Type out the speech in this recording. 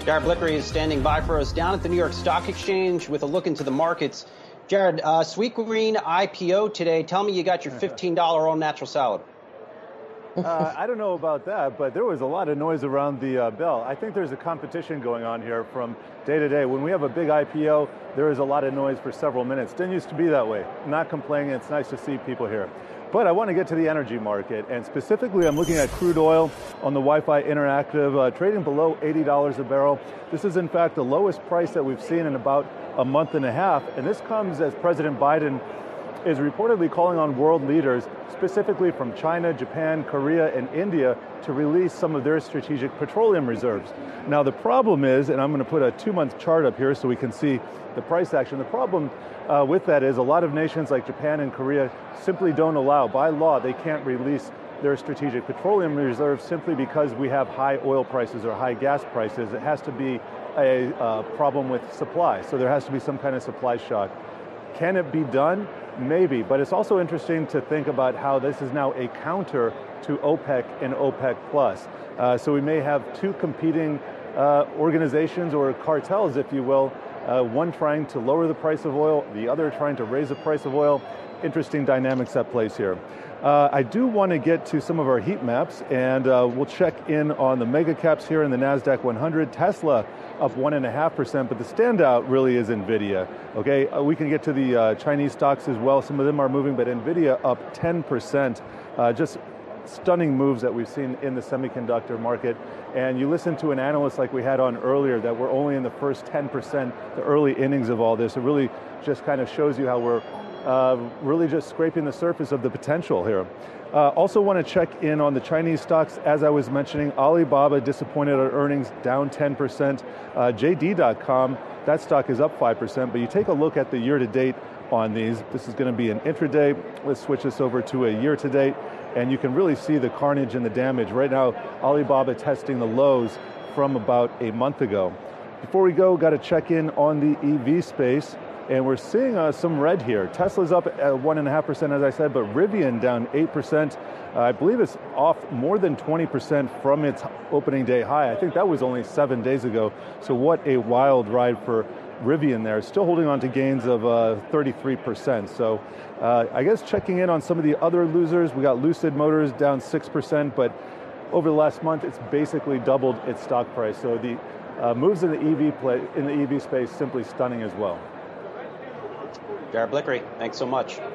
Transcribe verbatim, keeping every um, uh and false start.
Jared Blickery is standing by for us down at the New York Stock Exchange with a look into the markets. Jared, uh, Sweetgreen I P O today. Tell me you got your fifteen dollar all natural salad. uh, I don't know about that, but there was a lot of noise around the uh, bell. I think there's a competition going on here from day to day. When we have a big I P O, there is a lot of noise for several minutes. Didn't used to be that way. Not complaining. It's nice to see people here. But I want to get to the energy market, and specifically I'm looking at crude oil on the Wi-Fi Interactive, uh, trading below eighty dollars a barrel. This is in fact the lowest price that we've seen in about a month and a half, and this comes as President Biden is reportedly calling on world leaders, specifically from China, Japan, Korea, and India, to release some of their strategic petroleum reserves. Now the problem is, and I'm going to put a two-month chart up here so we can see the price action. The problem uh, with that is a lot of nations like Japan and Korea simply don't allow, by law, they can't release their strategic petroleum reserves simply because we have high oil prices or high gas prices. It has to be a uh, problem with supply, so there has to be some kind of supply shock. Can it be done? Maybe, but it's also interesting to think about how this is now a counter to OPEC and OPEC plus. Uh, so we may have two competing uh, organizations or cartels, if you will, uh, one trying to lower the price of oil, the other trying to raise the price of oil. Interesting dynamics at place here. Uh, I do want to get to some of our heat maps, and uh, we'll check in on the mega caps here in the NASDAQ one hundred. Tesla up one and a half percent, but the standout really is NVIDIA. Okay, uh, we can get to the uh, Chinese stocks as well. Some of them are moving, but NVIDIA up ten percent. Uh, just stunning moves that we've seen in the semiconductor market. And you listen to an analyst like we had on earlier that we're only in the first ten percent, the early innings of all this. It really just kind of shows you how we're Uh, really just scraping the surface of the potential here. Uh, also want to check in on the Chinese stocks. As I was mentioning, Alibaba disappointed at earnings, down ten percent. Uh, J D dot com, that stock is up five percent, but you take a look at the year-to-date on these. This is going to be an intraday. Let's switch this over to a year-to-date, and you can really see the carnage and the damage. Right now, Alibaba testing the lows from about a month ago. Before we go, got to check in on the E V space. And we're seeing uh, some red here. Tesla's up at one and a half percent, as I said, but Rivian down eight percent. Uh, I believe it's off more than twenty percent from its opening day high. I think that was only seven days ago. So what a wild ride for Rivian there. Still holding on to gains of uh, thirty-three percent. So uh, I guess checking in on some of the other losers. We got Lucid Motors down six percent, but over the last month, it's basically doubled its stock price. So the uh, moves in the E V play, in the E V space simply stunning as well. Jared Blickery, thanks so much.